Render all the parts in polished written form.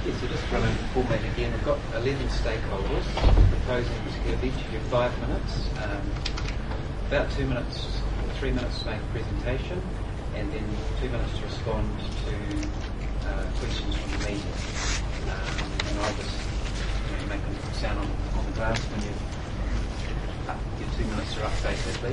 Yes, so just running the format again, we've got 11 stakeholders proposing to give each of you 5 minutes, about 2 minutes, 3 minutes to make a presentation, and then 2 minutes to respond to questions from the meeting. And I'll just make a sound on the glass when your 2 minutes are up, basically.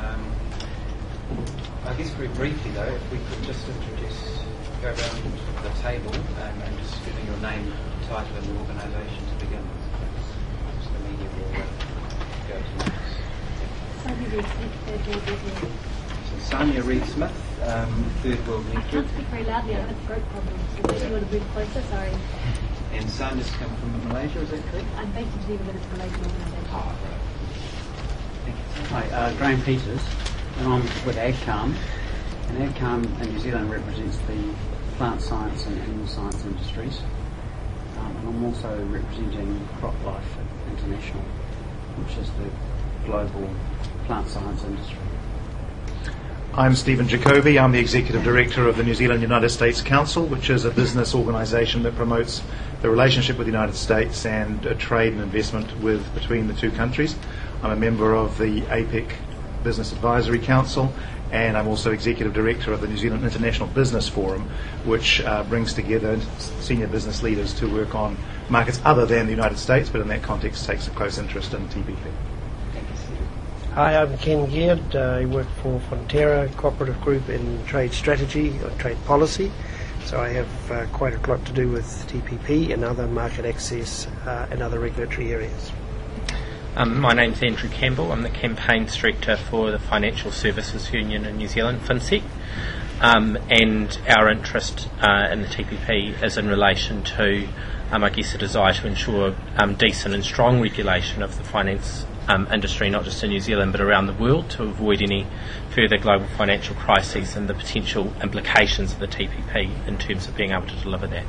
I guess very briefly though, if we could just go around the table and just give me your name, title and your organisation to begin with. So the media will go to next. Sonia Reid-Smith, So Sonia Reid-Smith, Third World I Network. can't speak very loudly, I have a throat problem, so if you want to move closer, sorry. And Sonia's come from Malaysia, is that correct? I'm based in Geneva, but it's a Malaysian organisation. Oh, right. Thank you. Hi, Graham Peters, and I'm with AgCalm. And AgCalm in New Zealand represents the plant science and animal science industries. And I'm also representing CropLife International, which is the global plant science industry. I'm Stephen Jacoby. I'm the Executive Director of the New Zealand-United States Council, which is a business organisation that promotes the relationship with the United States and trade and investment between the two countries. I'm a member of the APEC Business Advisory Council, and I'm also Executive Director of the New Zealand International Business Forum, which brings together senior business leaders to work on markets other than the United States, but in that context takes a close interest in TPP. Hi, I'm Ken Geard. I work for Fonterra Cooperative Group in trade strategy or trade policy. So I have quite a lot to do with TPP and other market access and other regulatory areas. My name's Andrew Campbell. I'm the Campaigns Director for the Financial Services Union in New Zealand, FinSec. And our interest in the TPP is in relation to, I guess, a desire to ensure decent and strong regulation of the finance industry, not just in New Zealand but around the world, to avoid any further global financial crises and the potential implications of the TPP in terms of being able to deliver that.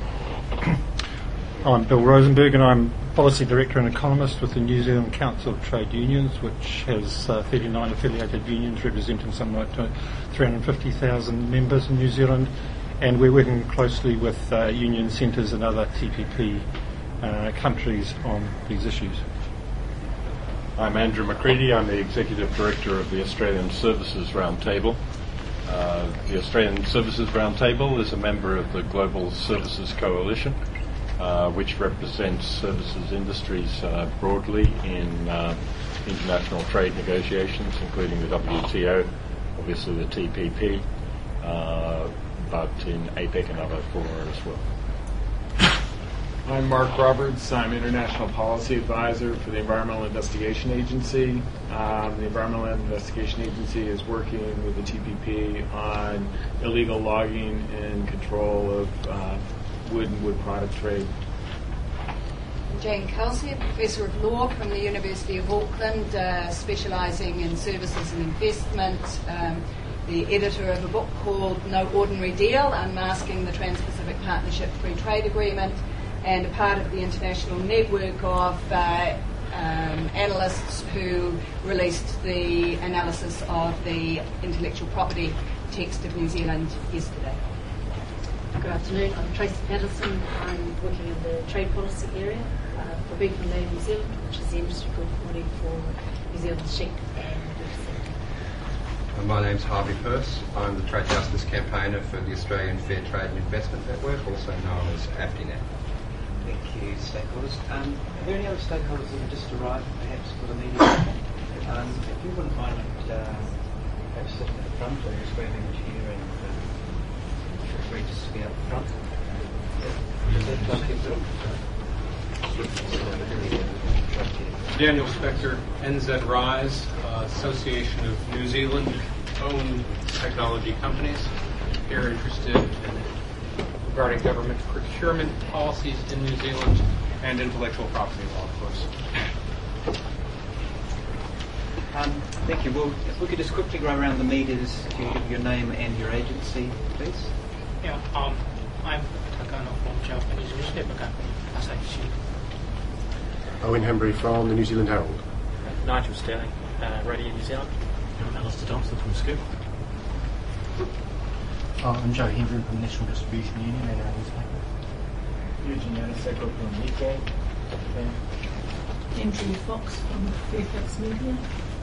I'm Bill Rosenberg, and I'm Policy Director and Economist with the New Zealand Council of Trade Unions, which has 39 affiliated unions representing something like 350,000 members in New Zealand, and we're working closely with union centres and other TPP countries on these issues. I'm Andrew McCready. I'm the Executive Director of the Australian Services Roundtable. The Australian Services Roundtable is a member of the Global Services Coalition, which represents services industries broadly in international trade negotiations, including the WTO, obviously the TPP, but in APEC and other fora as well. I'm Mark Roberts. I'm International Policy Advisor for the Environmental Investigation Agency. The Environmental Investigation Agency is working with the TPP on illegal logging and control of wood and wood product trade. Jane Kelsey, a Professor of Law from the University of Auckland, specialising in services and investment, the editor of a book called No Ordinary Deal, Unmasking the Trans-Pacific Partnership Free Trade Agreement, and a part of the international network of analysts who released the analysis of the intellectual property text of New Zealand yesterday. Good afternoon, I'm Tracy Patterson. I'm working in the trade policy area for Big Malay New Zealand, which is the industry group body for New Zealand's sheep and beef sector. My name's Harvey Purse. I'm the Trade Justice Campaigner for the Australian Fair Trade and Investment Network, also known as AFTINET. Thank you, stakeholders. Are there any other stakeholders that have just arrived, perhaps, for the meeting? If you wouldn't mind perhaps sitting at the front or just grabbing a chair and feel free just to be up front. Daniel Spector, NZ Rise, Association of New Zealand-owned technology companies, here interested in regarding government procurement policies in New Zealand and intellectual property law, of course. Thank you. Well, if we could just quickly go around the meters to give your name and your agency, please. Yeah, I'm Takano from Japanese newspaper company, Asahi Shimbun. Owen Hembry from the New Zealand Herald. Nigel Sterling, Radio New Zealand. I'm Alistair Thompson from Scoop. I'm Joe Hendren from National Distribution Union and our newspaper. Eugene Yaniseko from Nikkei, Japan. Andrew Fox from Fairfax Media.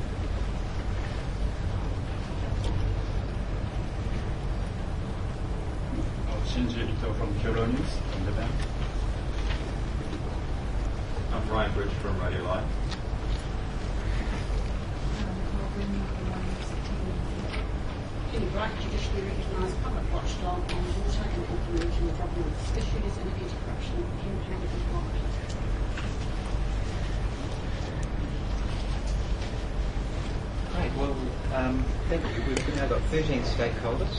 Shinji Ito from Kyoto News in Japan. I'm Ryan Bridge from Radio Live. Penny Bright, judicially recognised public watchdog on water and implementing the government's issues in anti-corruption campaign involved. Great. Well, thank you. We've now got 13 stakeholders.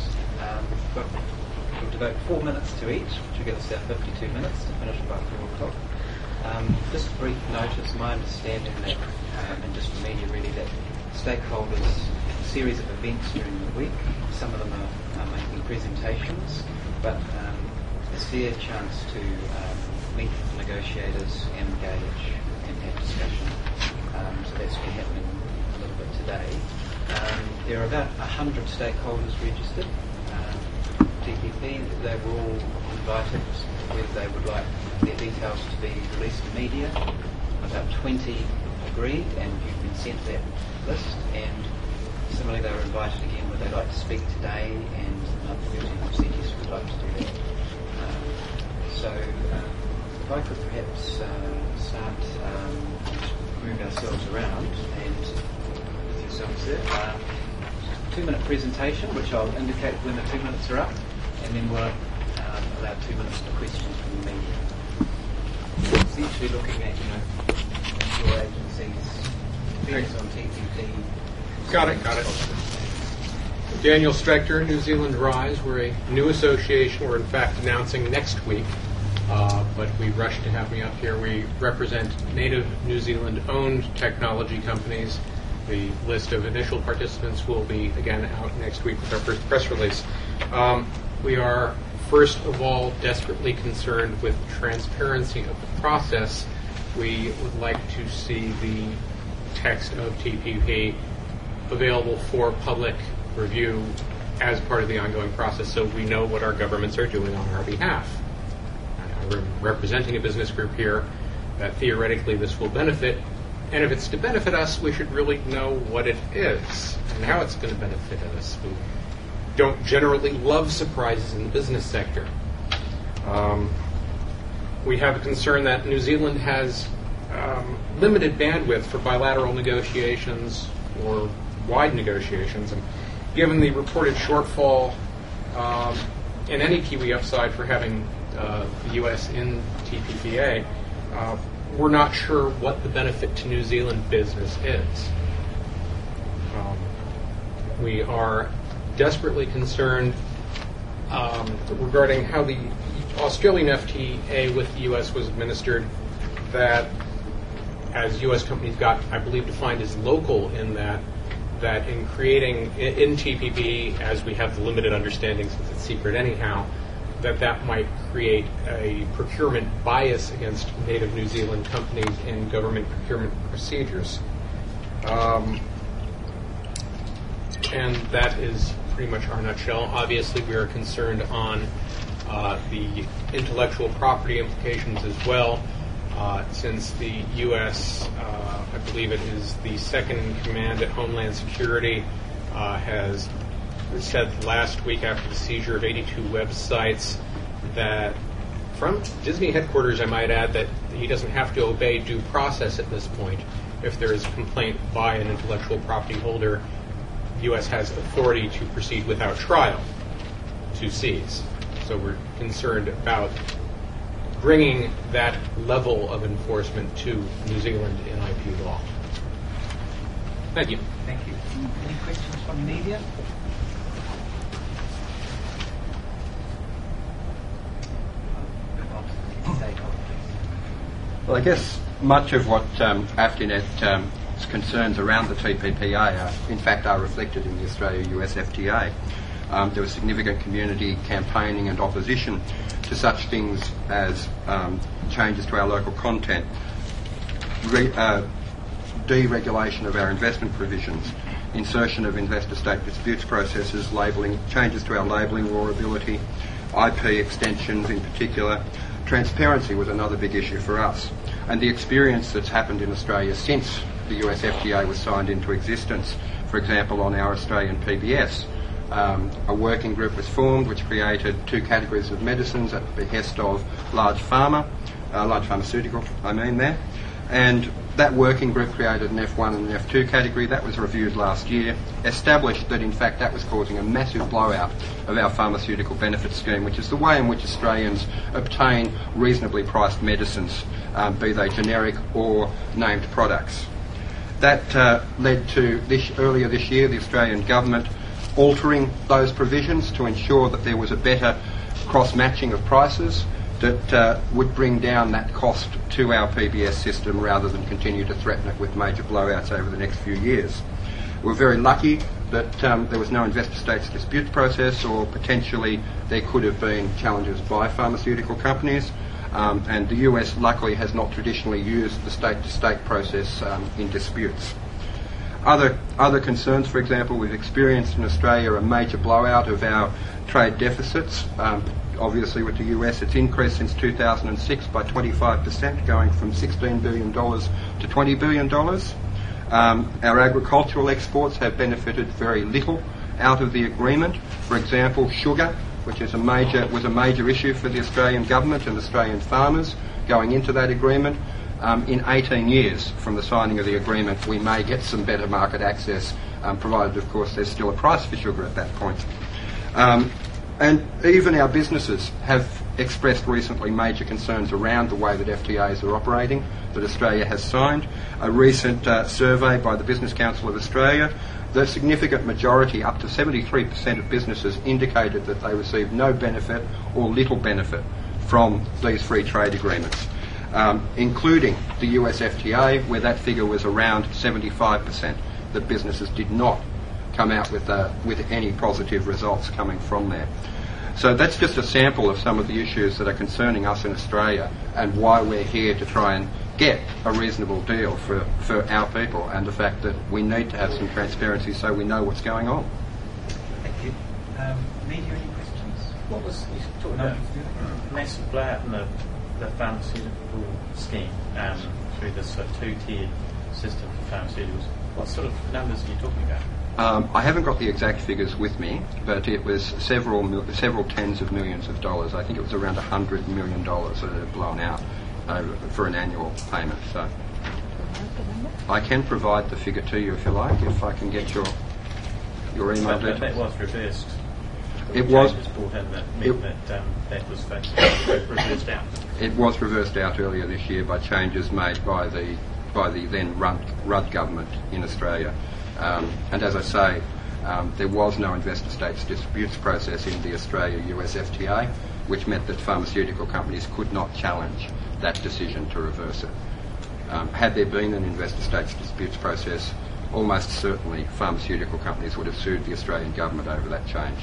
We'll devote 4 minutes to each, which will give us about 52 minutes to finish by 4 o'clock. Just a brief notice, my understanding that, and just for media really, that stakeholders, a series of events during the week, some of them are making presentations, but a fair chance to meet with negotiators, engage and have discussion. So that's been happening a little bit today. There are about 100 stakeholders registered. TPP, they were all invited whether they would like their details to be released to media. About 20 agreed, and you've been sent that list, and similarly they were invited again would they like to speak today, and another 13% yes would like to do that. So if I could perhaps start move ourselves around, and with yourselves there. 2-minute presentation, which I'll indicate when the 2 minutes are up, and then we'll allow 2 minutes for questions from the media. Essentially looking at, your agencies, views on TPP. Got it. Daniel Spector, New Zealand Rise. We're a new association. We're in fact announcing next week, but we rushed to have me up here. We represent native New Zealand-owned technology companies. The list of initial participants will be, again, out next week with our first press release. We are, first of all, desperately concerned with transparency of the process. We would like to see the text of TPP available for public review as part of the ongoing process so we know what our governments are doing on our behalf. I'm representing a business group here that theoretically this will benefit. And if it's to benefit us, we should really know what it is and how it's going to benefit us. We don't generally love surprises in the business sector. We have a concern that New Zealand has limited bandwidth for bilateral negotiations or wide negotiations. And given the reported shortfall in any Kiwi upside for having the U.S. in TPPA, we're not sure what the benefit to New Zealand business is. We are desperately concerned regarding how the Australian FTA with the U.S. was administered, that as U.S. companies got, I believe, defined as local in that in creating, in TPP, as we have the limited understanding since it's secret anyhow, that might create a procurement bias against native New Zealand companies in government procurement procedures. And that is pretty much our nutshell. Obviously, we are concerned on the intellectual property implications as well, since the U.S., I believe it is the second in command at Homeland Security, has said last week after the seizure of 82 websites that, from Disney headquarters, I might add, that he doesn't have to obey due process at this point. If there is a complaint by an intellectual property holder, the U.S. has authority to proceed without trial to seize. So we're concerned about bringing that level of enforcement to New Zealand in IP law. Thank you. Thank you. Any questions from the media? Well, I guess much of what AFTINET's concerns around the TPPA are reflected in the Australia-US FTA. There was significant community campaigning and opposition to such things as changes to our local content, deregulation of our investment provisions, insertion of investor-state disputes processes, changes to our labelling raw ability, IP extensions in particular, transparency was another big issue for us. And the experience that's happened in Australia since the US FTA was signed into existence, for example, on our Australian PBS, a working group was formed which created 2 categories of medicines at the behest of large pharmaceutical, and that working group created an F1 and an F2 category. That was reviewed last year, established that in fact that was causing a massive blowout of our pharmaceutical benefit scheme, which is the way in which Australians obtain reasonably priced medicines, be they generic or named products. That led to earlier this year the Australian government altering those provisions to ensure that there was a better cross-matching of prices that would bring down that cost to our PBS system rather than continue to threaten it with major blowouts over the next few years. We're very lucky that there was no investor states disputes process, or potentially there could have been challenges by pharmaceutical companies, and the US luckily has not traditionally used the state-to-state process in disputes. Other concerns, for example, we've experienced in Australia a major blowout of our trade deficits. Obviously with the US, it's increased since 2006 by 25%, going from $16 billion to $20 billion. Our agricultural exports have benefited very little out of the agreement. For example, sugar, which was a major issue for the Australian government and Australian farmers going into that agreement. In 18 years from the signing of the agreement, we may get some better market access, provided, of course, there's still a price for sugar at that point. And even our businesses have expressed recently major concerns around the way that FTAs are operating, that Australia has signed. A recent survey by the Business Council of Australia, the significant majority, up to 73% of businesses, indicated that they received no benefit or little benefit from these free trade agreements, including the US FTA, where that figure was around 75%, that businesses did not come out with any positive results coming from there. So that's just a sample of some of the issues that are concerning us in Australia and why we're here to try and get a reasonable deal for our people, and the fact that we need to have some transparency so we know what's going on. Thank you. Media, any questions? What was you talking about? Massive blowout in the pharmaceutical scheme through this two-tiered system for pharmaceuticals. What sort of numbers are you talking about? I haven't got the exact figures with me, but it was several tens of millions of dollars. I think it was around $100 million that had blown out for an annual payment. So I can provide the figure to you if you like, if I can get your email details. That was reversed. It was brought in that meant that was reversed out. It was reversed out earlier this year by changes made by the then Rudd government in Australia. And as I say, there was no investor states disputes process in the Australia-US FTA, which meant that pharmaceutical companies could not challenge that decision to reverse it. Had there been an investor states disputes process, almost certainly pharmaceutical companies would have sued the Australian government over that change.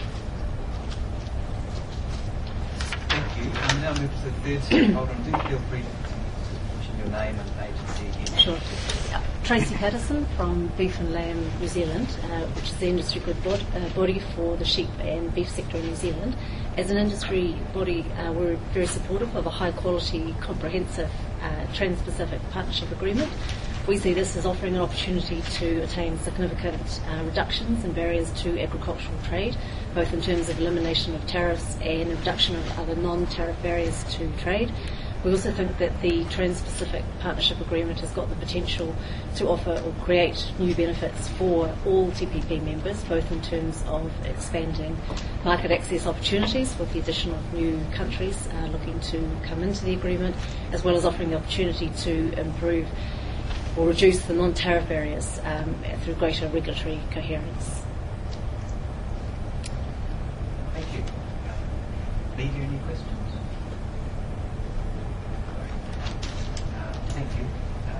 Thank you. And now move to the third stakeholder. Do feel free to mention your name and agency again. Sure. Tracy Patterson from Beef and Lamb New Zealand, which is the industry good body for the sheep and beef sector in New Zealand. As an industry body, we're very supportive of a high-quality, comprehensive, trans-Pacific partnership agreement. We see this as offering an opportunity to attain significant reductions in barriers to agricultural trade, both in terms of elimination of tariffs and reduction of other non-tariff barriers to trade. We also think that the Trans-Pacific Partnership Agreement has got the potential to offer or create new benefits for all TPP members, both in terms of expanding market access opportunities with the addition of new countries looking to come into the agreement, as well as offering the opportunity to improve or reduce the non-tariff barriers through greater regulatory coherence. Thank you. Media, any questions? Thank you.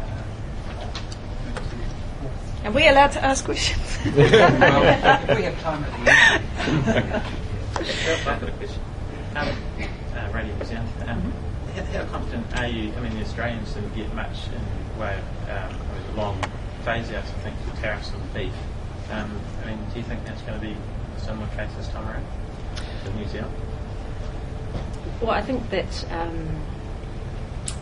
Are we allowed to ask questions? Well, we have time at the end. I've got a question. Radio New Zealand. How confident are you? I mean, the Australians didn't get much in the way of a long phase out, I think, for tariffs on beef. I mean, do you think that's going to be a similar case this time around for New Zealand? Well, I think that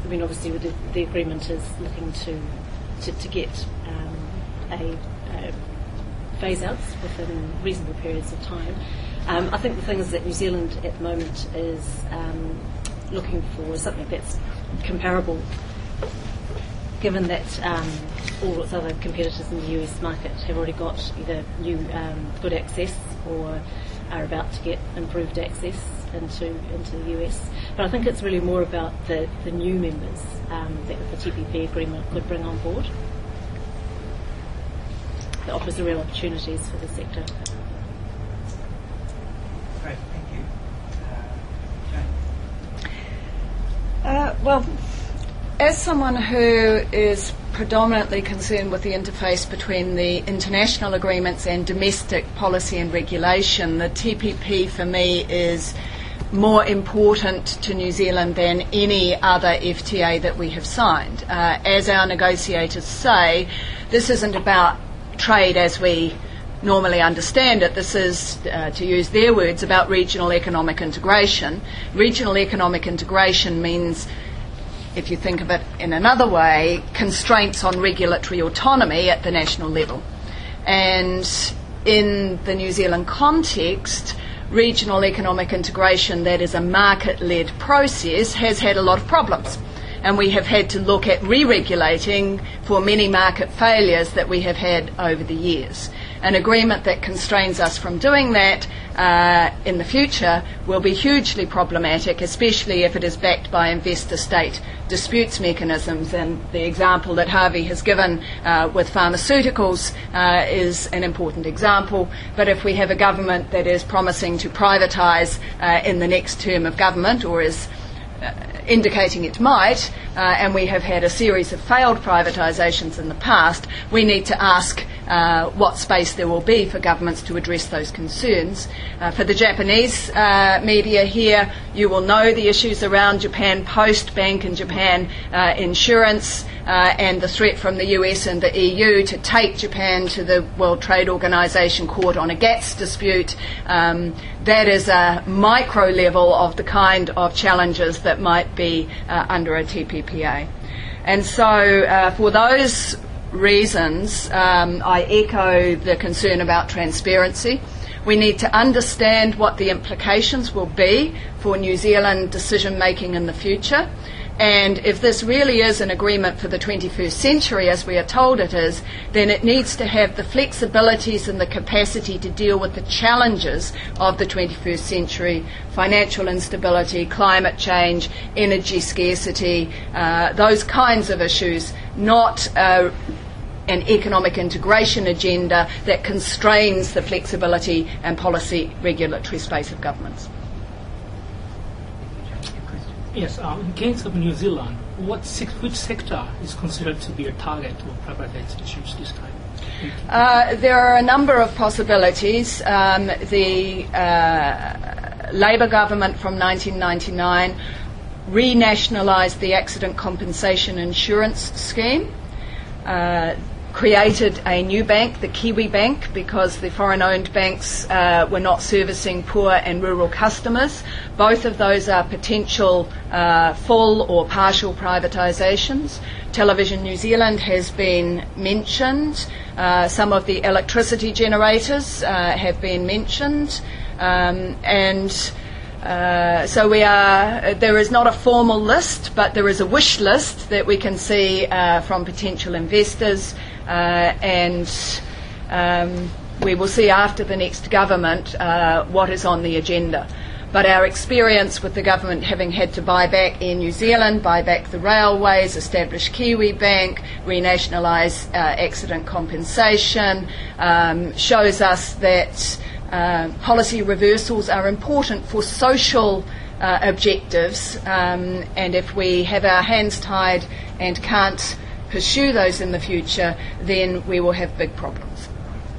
I mean, obviously, the agreement is looking to get a phase-outs within reasonable periods of time. I think the thing is that New Zealand at the moment is looking for something that's comparable, given that all its other competitors in the US market have already got either new good access or are about to get improved access into the US. But I think it's really more about the new members that the TPP agreement could bring on board. That offers real opportunities for the sector. Great, thank you. Well, as someone who is predominantly concerned with the interface between the international agreements and domestic policy and regulation, the TPP for me is more important to New Zealand than any other FTA that we have signed. As our negotiators say, this isn't about trade as we normally understand it. This is, to use their words, about regional economic integration. Regional economic integration means, if you think of it in another way, constraints on regulatory autonomy at the national level. And in the New Zealand context, regional economic integration that is a market-led process has had a lot of problems. And we have had to look at re-regulating for many market failures that we have had over the years. An agreement that constrains us from doing that in the future will be hugely problematic, especially if it is backed by investor-state disputes mechanisms. And the example that Harvey has given with pharmaceuticals is an important example. But if we have a government that is promising to privatise in the next term of government, or is indicating it might, and we have had a series of failed privatisations in the past, we need to ask what space there will be for governments to address those concerns. For the Japanese media here, you will know the issues around Japan Post Bank and Japan Insurance, and the threat from the US and the EU to take Japan to the World Trade Organization court on a GATS dispute. That is a micro level of the kind of challenges that might be under a TPPA. And so for those reasons, I echo the concern about transparency. We need to understand what the implications will be for New Zealand decision making in the future. And if this really is an agreement for the 21st century, as we are told it is, then it needs to have the flexibilities and the capacity to deal with the challenges of the 21st century: financial instability, climate change, energy scarcity, those kinds of issues, not an economic integration agenda that constrains the flexibility and policy regulatory space of governments. Yes, in case of New Zealand, which sector is considered to be a target of privatized issues this time? There are a number of possibilities. The Labour government from 1999 renationalised the accident compensation insurance scheme, created a new bank, the Kiwi Bank, because the foreign-owned banks were not servicing poor and rural customers. Both of those are potential full or partial privatisations. Television New Zealand has been mentioned. Some of the electricity generators have been mentioned. So there is not a formal list, but there is a wish list that we can see from potential investors, and we will see after the next government what is on the agenda. But our experience with the government having had to buy back Air New Zealand, buy back the railways, establish Kiwi Bank, renationalise accident compensation, shows us that policy reversals are important for social objectives, and if we have our hands tied and can't pursue those in the future, then we will have big problems.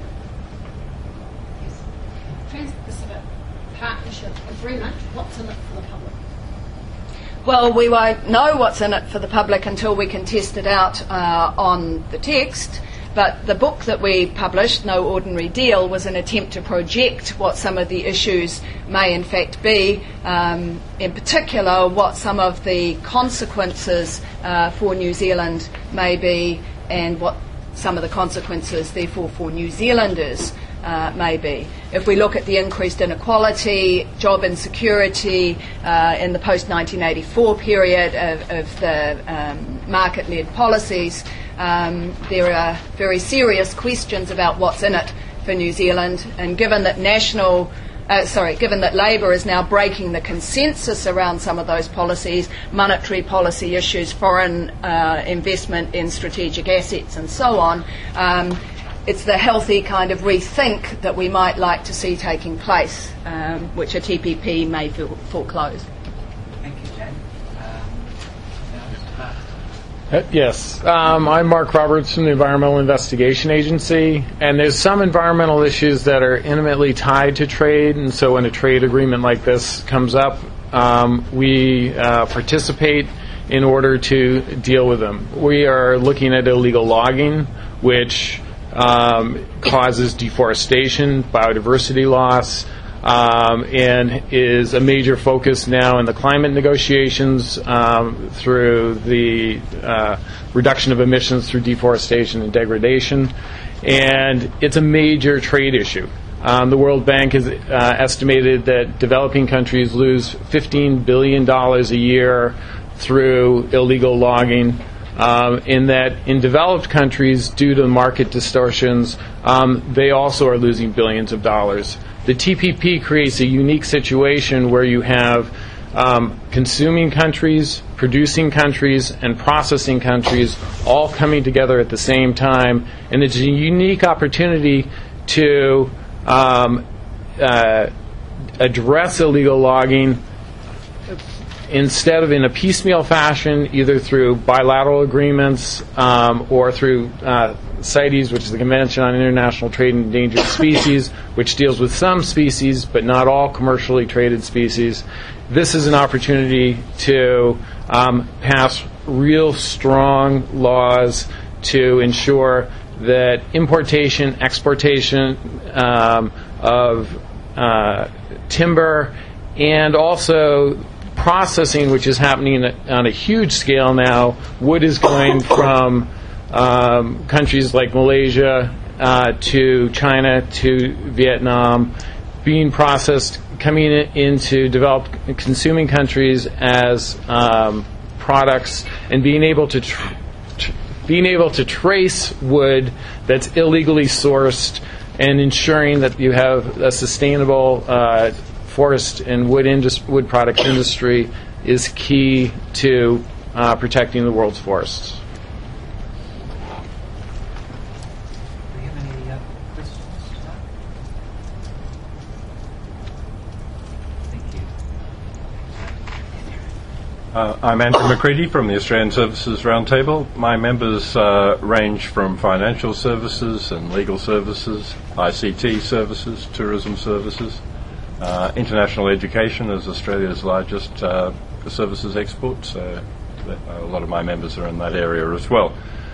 Trans-Pacific Partnership Agreement, what's in it for the public? Well, we won't know what's in it for the public until we can test it out on the text. But the book that we published, No Ordinary Deal, was an attempt to project what some of the issues may in fact be, in particular what some of the consequences for New Zealand may be, and what some of the consequences therefore for New Zealanders may be. If we look at the increased inequality, job insecurity in the post-1984 period of the market-led policies, there are very serious questions about what's in it for New Zealand. And given that given that Labour is now breaking the consensus around some of those policies, monetary policy issues, foreign investment in strategic assets and so on, it's the healthy kind of rethink that we might like to see taking place, which a TPP may foreclose. Thank you, Jane. Yes, I'm Mark Roberts from the Environmental Investigation Agency, and there's some environmental issues that are intimately tied to trade, and so when a trade agreement like this comes up, we participate in order to deal with them. We are looking at illegal logging, which causes deforestation, biodiversity loss, and is a major focus now in the climate negotiations through the reduction of emissions through deforestation and degradation. And it's a major trade issue. The World Bank has estimated that developing countries lose $15 billion a year through illegal logging. In that in developed countries, due to market distortions, they also are losing billions of dollars. The TPP creates a unique situation where you have consuming countries, producing countries, and processing countries all coming together at the same time, and it's a unique opportunity to address illegal logging instead of in a piecemeal fashion, either through bilateral agreements or through CITES, which is the Convention on International Trade in Endangered Species, which deals with some species but not all commercially traded species. This is an opportunity to pass real strong laws to ensure that importation, exportation of timber, and also processing, which is happening on a huge scale now. Wood is going from countries like Malaysia to China to Vietnam, being processed, coming into developed consuming countries as products, and being able to trace wood that's illegally sourced, and ensuring that you have a sustainable forest and wood products industry is key to protecting the world's forests. Do you have any questions to that? Thank you. I'm Andrew McCready from the Australian Services Roundtable. My members range from financial services and legal services, ICT services, tourism services, international education is Australia's largest services export, so a lot of my members are in that area as well.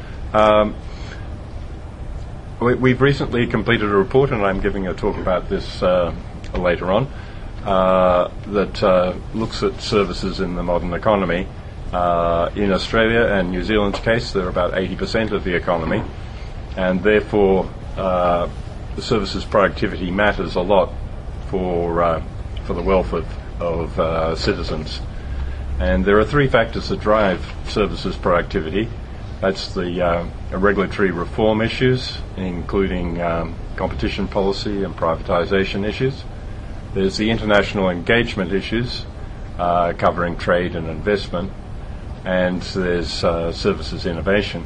We've recently completed a report, and I'm giving a talk about this later on, that looks at services in the modern economy. In Australia and New Zealand's case, they're about 80% of the economy, and therefore the services productivity matters a lot for the wealth of citizens. And there are three factors that drive services productivity. That's the regulatory reform issues, including competition policy and privatisation issues. There's the international engagement issues, covering trade and investment. And there's services innovation,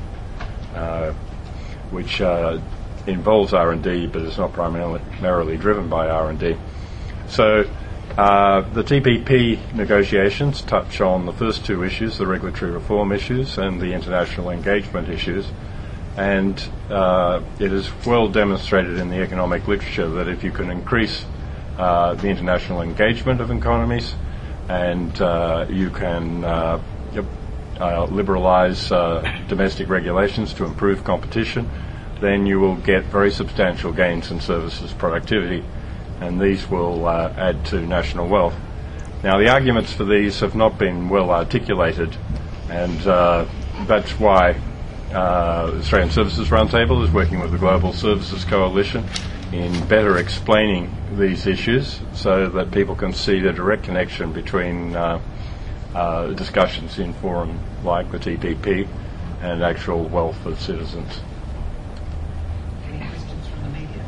which involves R&D, but is not primarily driven by R&D. So the TPP negotiations touch on the first two issues, the regulatory reform issues and the international engagement issues. And it is well demonstrated in the economic literature that if you can increase the international engagement of economies, and you can liberalize domestic regulations to improve competition, then you will get very substantial gains in services productivity, and these will add to national wealth. Now, the arguments for these have not been well articulated, and that's why Australian Services Roundtable is working with the Global Services Coalition in better explaining these issues so that people can see the direct connection between discussions in forum like the TPP and actual wealth of citizens. Any questions from the media?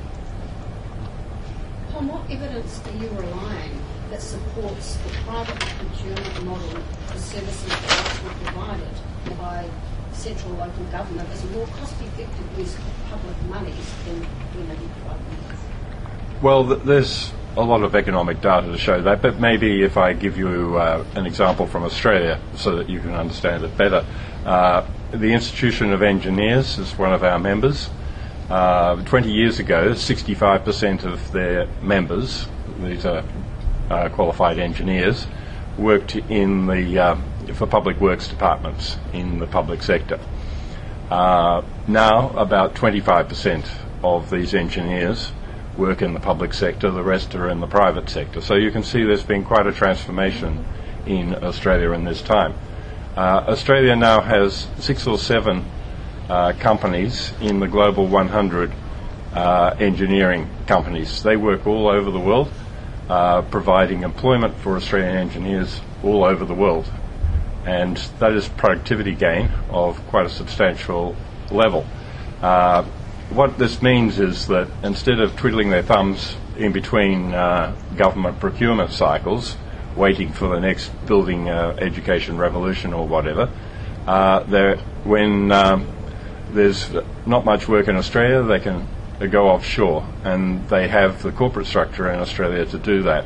On what evidence are you relying that supports the private procurement model for services that are provided by central and local government as a more cost-effective use of public monies than private monies? Well, there's a lot of economic data to show that, but maybe if I give you an example from Australia so that you can understand it better. The Institution of Engineers is one of our members. 20 years ago, 65% of their members, these are qualified engineers, worked in the for public works departments in the public sector. Now, about 25% of these engineers work in the public sector, the rest are in the private sector. So you can see there's been quite a transformation in Australia in this time. Australia now has 6 or 7 companies in the Global 100 engineering companies. They work all over the world, providing employment for Australian engineers all over the world. And that is productivity gain of quite a substantial level. What this means is that instead of twiddling their thumbs in between government procurement cycles, waiting for the next building education revolution or whatever, when there's not much work in Australia, they can go offshore, and they have the corporate structure in Australia to do that.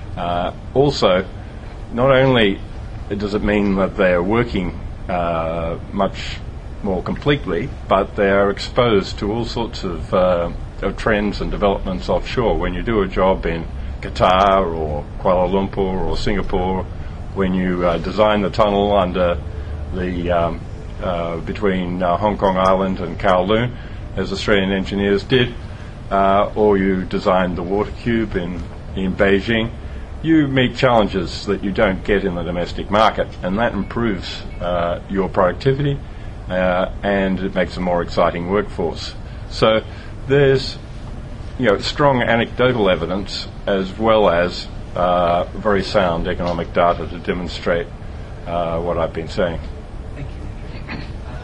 Also, not only does it mean that they are working much more completely, but they are exposed to all sorts of trends and developments offshore. When you do a job in Qatar or Kuala Lumpur or Singapore, when you design the tunnel under the between Hong Kong Island and Kowloon, as Australian engineers did, or you designed the water cube in Beijing, you meet challenges that you don't get in the domestic market, and that improves your productivity and it makes a more exciting workforce. So there's strong anecdotal evidence as well as very sound economic data to demonstrate what I've been saying. Thank you.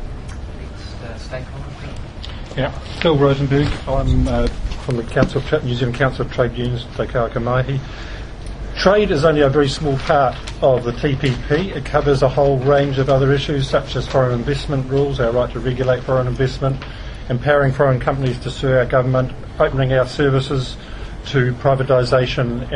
Next stakeholder. Yeah, Phil Rosenberg. I'm from the New Zealand Council of Trade Unions, Te Kauaka Mahi. Trade is only a very small part of the TPP. It covers a whole range of other issues such as foreign investment rules, our right to regulate foreign investment, empowering foreign companies to sue our government, opening our services to privatisation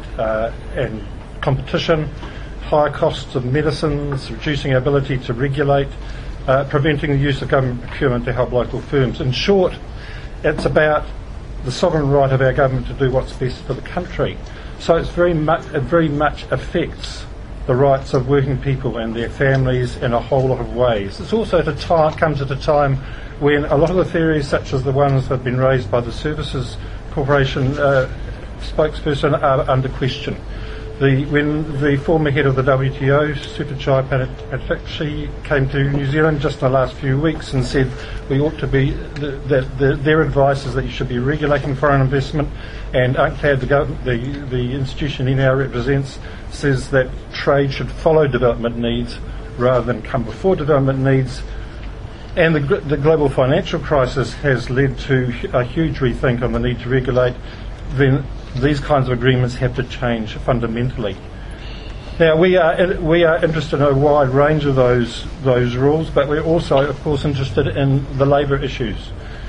and competition, higher costs of medicines, reducing our ability to regulate, preventing the use of government procurement to help local firms. In short, it's about the sovereign right of our government to do what's best for the country. So it very much affects the rights of working people and their families in a whole lot of ways. It's also comes at a time when a lot of the theories, such as the ones that have been raised by the Services Corporation spokesperson, are under question. When the former head of the WTO, Suthichai Panitakshi, came to New Zealand just in the last few weeks and said we ought to be, their advice is that you should be regulating foreign investment, and UNCTAD, the institution he now represents, says that trade should follow development needs rather than come before development needs. And the global financial crisis has led to a huge rethink on the need to regulate. Then these kinds of agreements have to change fundamentally. Now, we are interested in a wide range of those rules, but we're also, of course, interested in the labour issues.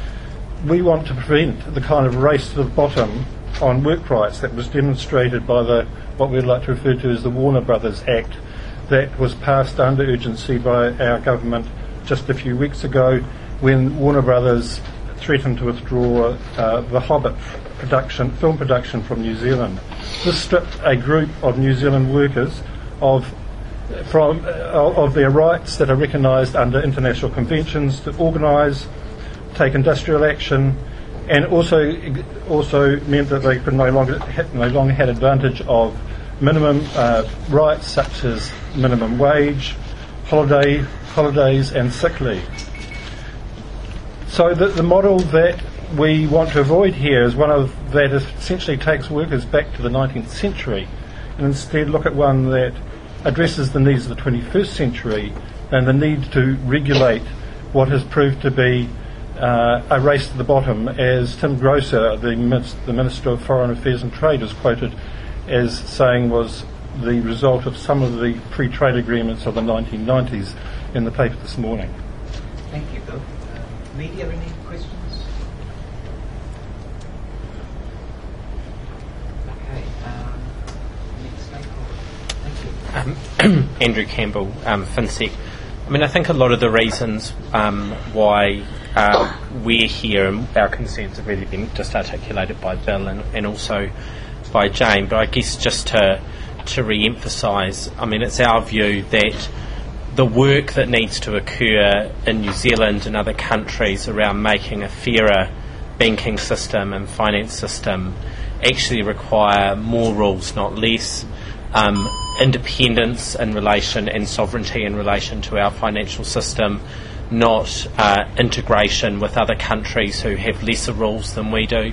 We want to prevent the kind of race to the bottom on work rights that was demonstrated by what we'd like to refer to as the Warner Brothers Act, that was passed under urgency by our government just a few weeks ago, when Warner Brothers threatened to withdraw the Hobbit film production from New Zealand. This stripped a group of New Zealand workers of their rights that are recognised under international conventions to organise, take industrial action, and also meant that they could no longer had advantage of minimum rights such as minimum wage, holidays and sick leave. So the model that we want to avoid here is one of that essentially takes workers back to the 19th century and instead look at one that addresses the needs of the 21st century and the need to regulate what has proved to be a race to the bottom, as Tim Grosser, the Minister of Foreign Affairs and Trade, is quoted as saying was the result of some of the free trade agreements of the 1990s in the paper this morning. Thank you, Bill. Media, any questions? Okay. Next stakeholder. Thank you. Andrew Campbell, FinSec. I mean, I think a lot of the reasons why we're here and our concerns have really been just articulated by Bill and also by Jane, but I guess just to re-emphasise, I mean, it's our view that the work that needs to occur in New Zealand and other countries around making a fairer banking system and finance system actually require more rules, not less, independence in relation and sovereignty in relation to our financial system, not integration with other countries who have lesser rules than we do.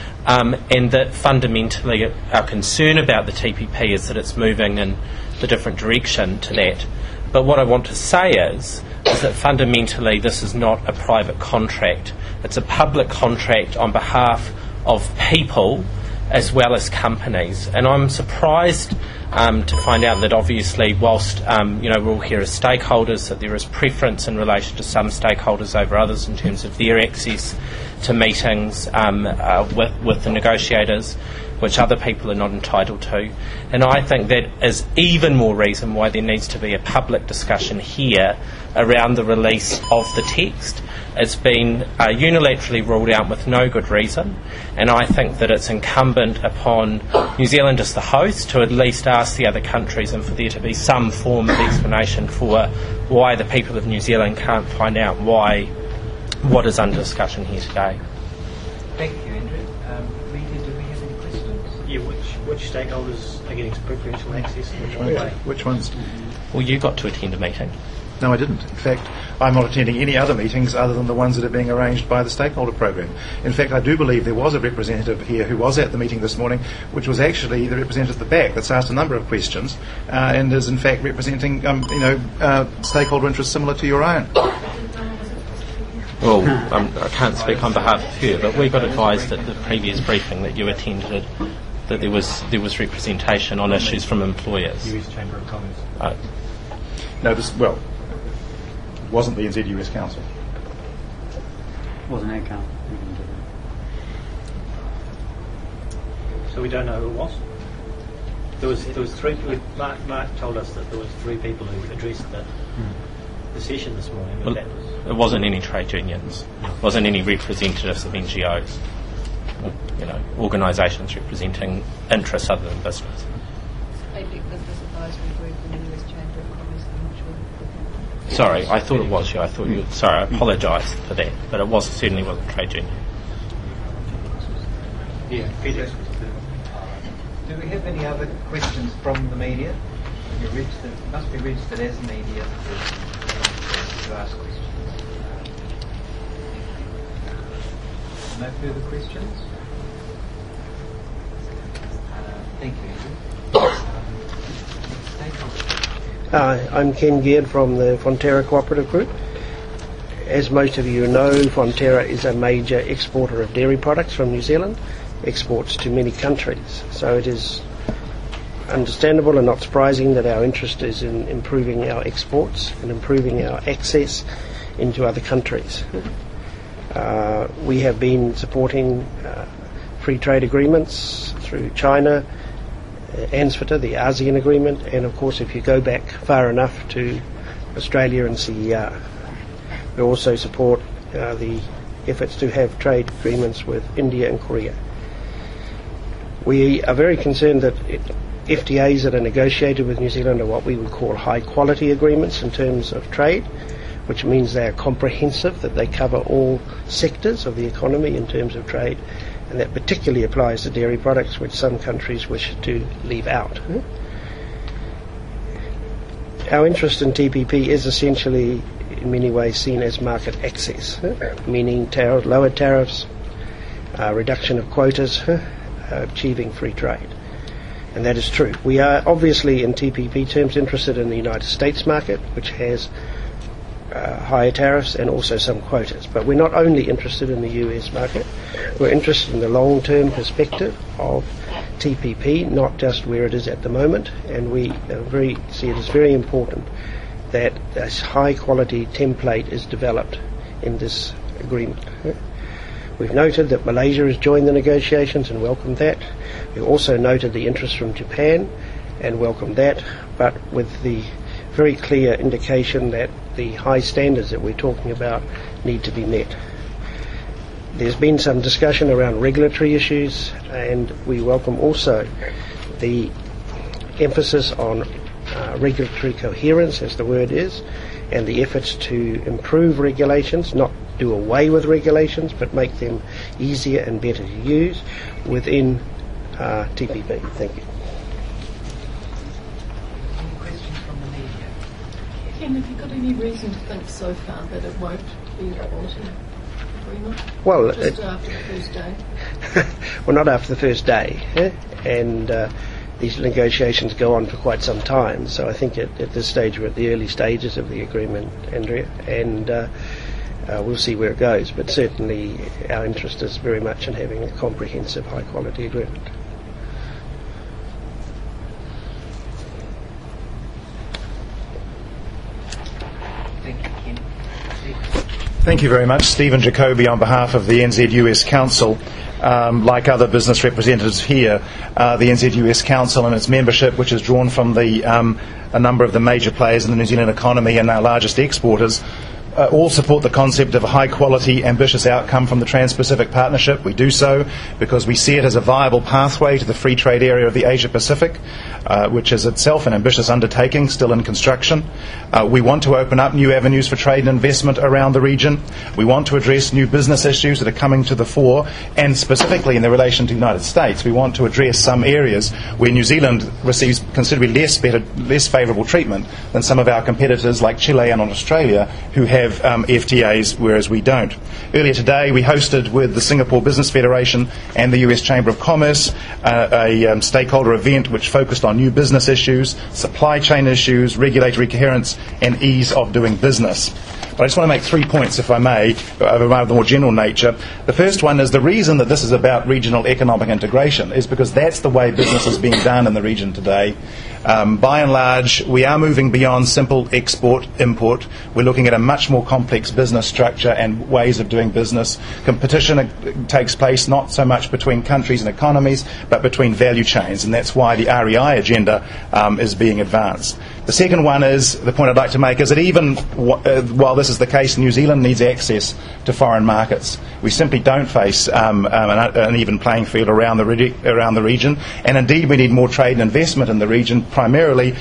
And that fundamentally our concern about the TPP is that it's moving in the different direction to that. But what I want to say is that fundamentally this is not a private contract. It's a public contract on behalf of people as well as companies. And I'm surprised to find out that obviously whilst we're all here as stakeholders, that there is preference in relation to some stakeholders over others in terms of their access to meetings with the negotiators, which other people are not entitled to. And I think that is even more reason why there needs to be a public discussion here around the release of the text. It's been unilaterally ruled out with no good reason, and I think that it's incumbent upon New Zealand as the host to at least ask the other countries and for there to be some form of explanation for why the people of New Zealand can't find out what is under discussion here today. Thank you, Andrew. Media, do we have any questions? Yeah, which stakeholders are getting preferential access and which way? Which ones? Well, you got to attend a meeting. No, I didn't. In fact, I'm not attending any other meetings other than the ones that are being arranged by the stakeholder program. In fact, I do believe there was a representative here who was at the meeting this morning, which was actually the representative at the back that's asked a number of questions and is in fact representing, stakeholder interests similar to your own. Well, I can't speak on behalf of her, but we got advised at the previous briefing that you attended that there was representation on issues from employers. US Chamber of Commerce. It wasn't the NZ-US Council. It wasn't ACAM. So we don't know who it was? There was three. Mark told us that there was three people who addressed the session this morning. Well, it wasn't any trade unions. It wasn't any representatives of NGOs. Organisations representing interests other than business. APEC Business Advisory Group and the US Chamber of Commerce. I'm not sure. Sorry, I thought it was you. Sorry, I apologise for that, but it certainly wasn't trade union. Yeah, Peter. Do we have any other questions from the media? You're registered, must be registered as media to ask questions. No further questions? Thank you, Andrew. Hi, I'm Ken Geard from the Fonterra Cooperative Group. As most of you know, Fonterra is a major exporter of dairy products from New Zealand, exports to many countries. So it is understandable and not surprising that our interest is in improving our exports and improving our access into other countries. We have been supporting free trade agreements through China, ANZFTA, the ASEAN agreement, and of course if you go back far enough to Australia and CER. We also support the efforts to have trade agreements with India and Korea. We are very concerned that FTAs that are negotiated with New Zealand are what we would call high quality agreements in terms of trade. which means they are comprehensive, that they cover all sectors of the economy in terms of trade, and that particularly applies to dairy products, which some countries wish to leave out. Our interest in TPP is essentially in many ways seen as market access, meaning lower tariffs, reduction of quotas, achieving free trade. And that is true. We are obviously in TPP terms interested in the United States market, which has higher tariffs and also some quotas. But we're not only interested in the US market, we're interested in the long-term perspective of TPP, not just where it is at the moment, and we see it as very important that a high-quality template is developed in this agreement. We've noted that Malaysia has joined the negotiations and welcomed that. We've also noted the interest from Japan and welcomed that, but with the very clear indication that the high standards that we're talking about need to be met. There's been some discussion around regulatory issues, and we welcome also the emphasis on regulatory coherence, as the word is, and the efforts to improve regulations, not do away with regulations, but make them easier and better to use within TPP. Thank you. Any questions from the media? Ken, have you got any reason to think so far that it won't be a quality agreement? Well, just after the first day? Well, not after the first day, and these negotiations go on for quite some time, so I think at this stage we're at the early stages of the agreement, Andrea, and we'll see where it goes, but certainly our interest is very much in having a comprehensive, high-quality agreement. Thank you, Ken. Thank you very much. Stephen Jacoby on behalf of the NZ-US Council. Like other business representatives here, the NZ-US Council and its membership, which is drawn from a number of the major players in the New Zealand economy and our largest exporters, all support the concept of a high-quality, ambitious outcome from the Trans-Pacific Partnership. We do so because we see it as a viable pathway to the free trade area of the Asia-Pacific, which is itself an ambitious undertaking, still in construction. We want to open up new avenues for trade and investment around the region. We want to address new business issues that are coming to the fore, and specifically in the relation to the United States, we want to address some areas where New Zealand receives considerably less favourable treatment than some of our competitors like Chile and Australia, who have FTAs, whereas we don't. Earlier today, we hosted with the Singapore Business Federation and the US Chamber of Commerce a stakeholder event which focused on new business issues, supply chain issues, regulatory coherence, and ease of doing business. But I just want to make 3 points, if I may, of a rather more general nature. The first one is the reason that this is about regional economic integration is because that's the way business is being done in the region today. By and large, we are moving beyond simple export-import. We're looking at a much more complex business structure and ways of doing business. Competition takes place not so much between countries and economies, but between value chains, and that's why the REI agenda is being advanced. The second one is, the point I'd like to make, is that even while this is the case, New Zealand needs access to foreign markets. We simply don't face an even playing field around the region, and indeed we need more trade and investment in the region, primarily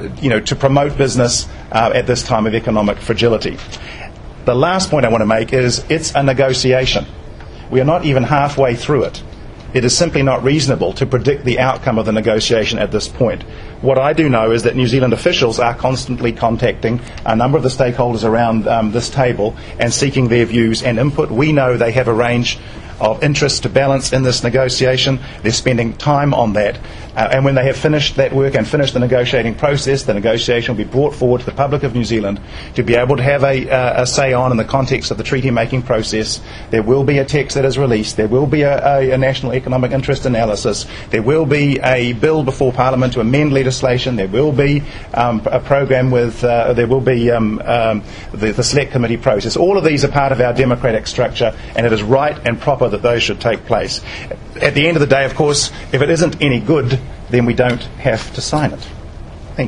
to promote business at this time of economic fragility. The last point I want to make is it's a negotiation. We are not even halfway through it. It is simply not reasonable to predict the outcome of the negotiation at this point. What I do know is that New Zealand officials are constantly contacting a number of the stakeholders around this table and seeking their views and input. We know they have a range of interests to balance in this negotiation. They're spending time on that. And when they have finished that work and finished the negotiating process, the negotiation will be brought forward to the public of New Zealand to be able to have a say on in the context of the treaty-making process. There will be a text that is released. There will be a national economic interest analysis. There will be a bill before Parliament to amend legislation. There will be a program with, there will be the select committee process. All of these are part of our democratic structure, and it is right and proper that those should take place. At the end of the day, of course, if it isn't any good, then we don't have to sign it. Thank you.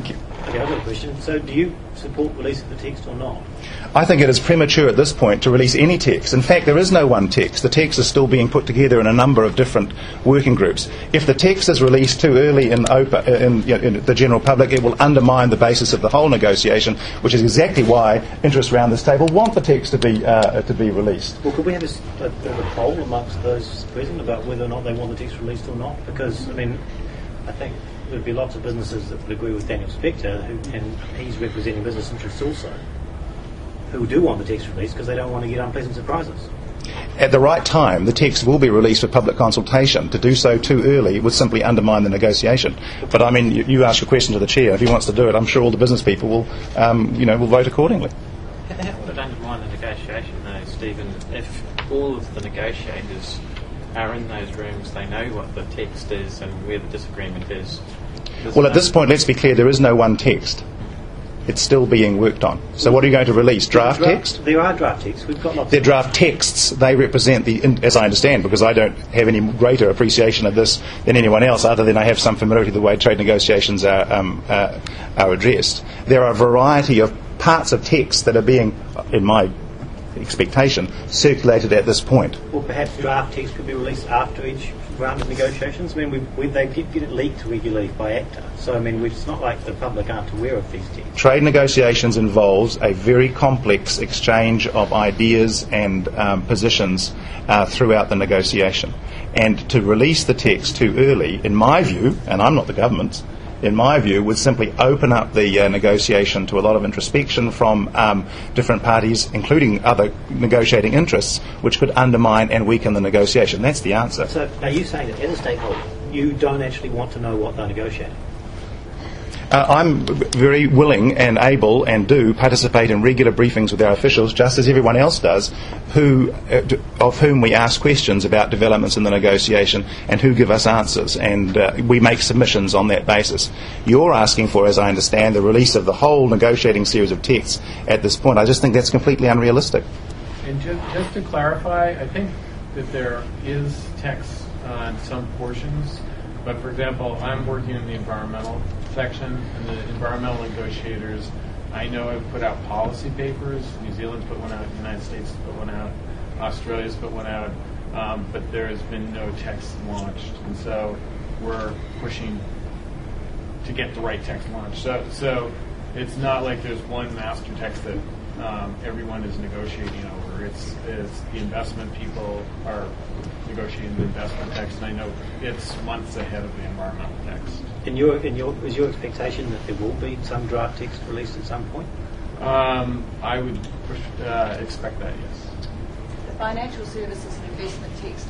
Okay, I've got a question. So do you support releasing the text or not? I think it is premature at this point to release any text. In fact, there is no one text. The text is still being put together in a number of different working groups. If the text is released too early in the general public, it will undermine the basis of the whole negotiation, which is exactly why interests around this table want the text to be released. Well, could we have a poll amongst those present about whether or not they want the text released or not? Because, I mean, I think there'd be lots of businesses that would agree with Daniel Spector, and he's representing business interests also, who do want the text released because they don't want to get unpleasant surprises. At the right time, the text will be released for public consultation. To do so too early would simply undermine the negotiation. But I mean, you ask a question to the chair. If he wants to do it, I'm sure all the business people will vote accordingly. How would it undermine the negotiation, though, Stephen, if all of the negotiators are in those rooms, they know what the text is and where the disagreement is? Well, at this point, let's be clear, there is no one text. It's still being worked on. So what are you going to release? Draft text? There are draft texts. We've got lots. They're draft texts. They represent as I understand, because I don't have any greater appreciation of this than anyone else, other than I have some familiarity with the way trade negotiations are addressed. There are a variety of parts of text that are being, in my expectation, circulated at this point. Well, perhaps draft text could be released after each round of negotiations. I mean, they get it leaked regularly by ACTA. So, I mean, it's not like the public aren't aware of these texts. Trade negotiations involves a very complex exchange of ideas and positions throughout the negotiation. And to release the text too early, in my view, and I'm not the government's, in my view, would simply open up the negotiation to a lot of introspection from different parties, including other negotiating interests, which could undermine and weaken the negotiation. That's the answer. So are you saying that as a stakeholder, you don't actually want to know what they're negotiating? I'm very willing and able and do participate in regular briefings with our officials, just as everyone else does, of whom we ask questions about developments in the negotiation and who give us answers, and we make submissions on that basis. You're asking for, as I understand, the release of the whole negotiating series of texts at this point. I just think that's completely unrealistic. And just to clarify, I think that there is text on some portions, but for example, I'm working in the environmental section, and the environmental negotiators, I know, have put out policy papers. New Zealand's put one out, the United States put one out, Australia's put one out, but there has been no text launched, and so we're pushing to get the right text launched. So it's not like there's one master text that everyone is negotiating over. It's the investment people are negotiating the investment text, and I know it's months ahead of the environmental text. Is your expectation that there will be some draft text released at some point? I would expect that, yes. The financial services and investment text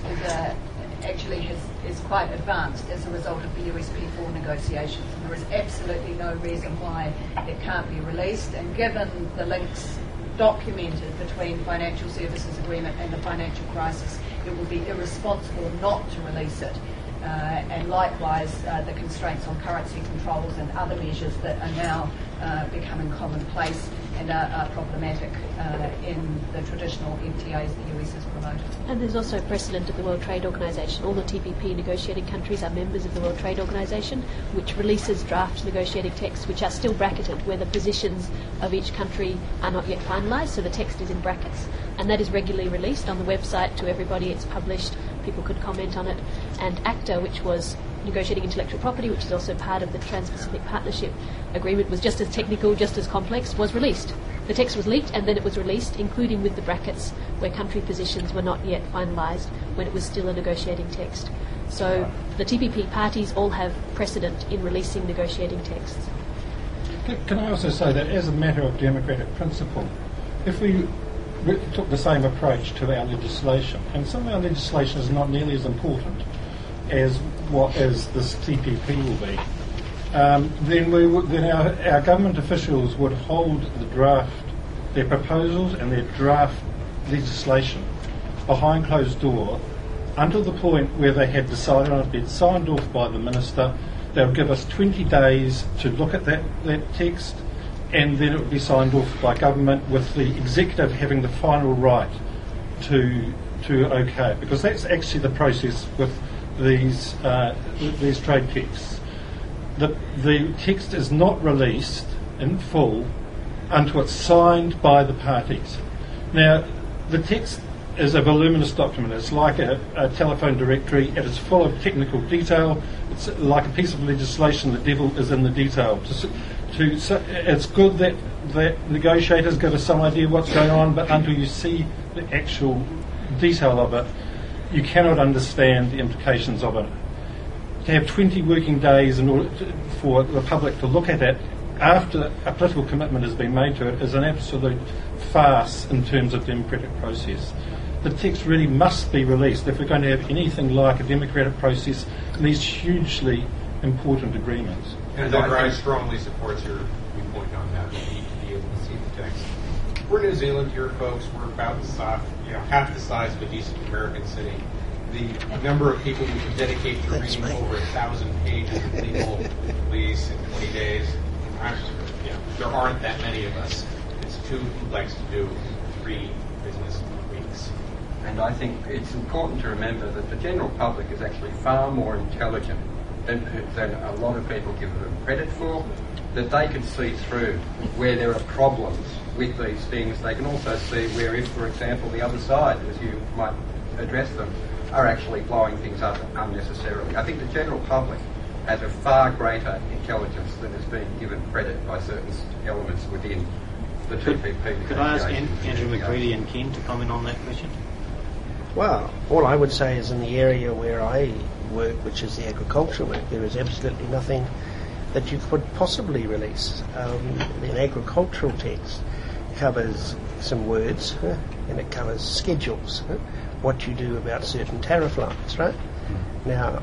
is quite advanced as a result of the USP4 negotiations, and there is absolutely no reason why it can't be released. And given the links documented between financial services agreement and the financial crisis, it would be irresponsible not to release it. And likewise, the constraints on currency controls and other measures that are now becoming commonplace and are problematic in the traditional FTAs the US has promoted. And there's also precedent at the World Trade Organization. All the TPP negotiating countries are members of the World Trade Organization, which releases draft negotiating texts which are still bracketed, where the positions of each country are not yet finalised, so the text is in brackets. And that is regularly released on the website to everybody. It's published, people could comment on it. And ACTA, which was negotiating intellectual property, which is also part of the Trans-Pacific Partnership Agreement, was just as technical, just as complex, was released. The text was leaked and then it was released, including with the brackets where country positions were not yet finalised, when it was still a negotiating text. So the TPP parties all have precedent in releasing negotiating texts. Can I also say that as a matter of democratic principle, if we took the same approach to our legislation, and some of our legislation is not nearly as important as what is this TPP will be, then our government officials would hold their proposals and their draft legislation behind closed door until the point where they had decided on it, been signed off by the minister. They would give us 20 days to look at that text, and then it would be signed off by government, with the executive having the final right to okay it, because that's actually the process with these trade texts. the text is not released in full until it's signed by the parties. Now, the text is a voluminous document. It's like a telephone directory. It is full of technical detail. It's like a piece of legislation. The devil is in the detail. It's good that negotiators give us some idea what's going on, but until you see the actual detail of it, you cannot understand the implications of it. To have 20 working days in order for the public to look at it after a political commitment has been made to it is an absolute farce in terms of the democratic process. The text really must be released if we're going to have anything like a democratic process in these hugely important agreements. And Dr. I strongly supports your point on that. We need to be able to see the text. We're New Zealand here, folks. We're about the size, half the size of a decent American city. The number of people who can dedicate to reading over 1,000 pages of legal lease in 20 days, there aren't that many of us. It's too complex to do 3 business weeks. And I think it's important to remember that the general public is actually far more intelligent than a lot of people give them credit for, that they can see through where there are problems with these things. They can also see where, if, for example, the other side, as you might address them, are actually blowing things up unnecessarily. I think the general public has a far greater intelligence than is being given credit by certain elements within the TPP. Could I ask Andrew McCready and Ken to comment on that question? Well, all I would say is in the area where I work, which is the agricultural work, there is absolutely nothing that you could possibly release. An agricultural text covers some words and it covers schedules, what you do about certain tariff lines, right? Now,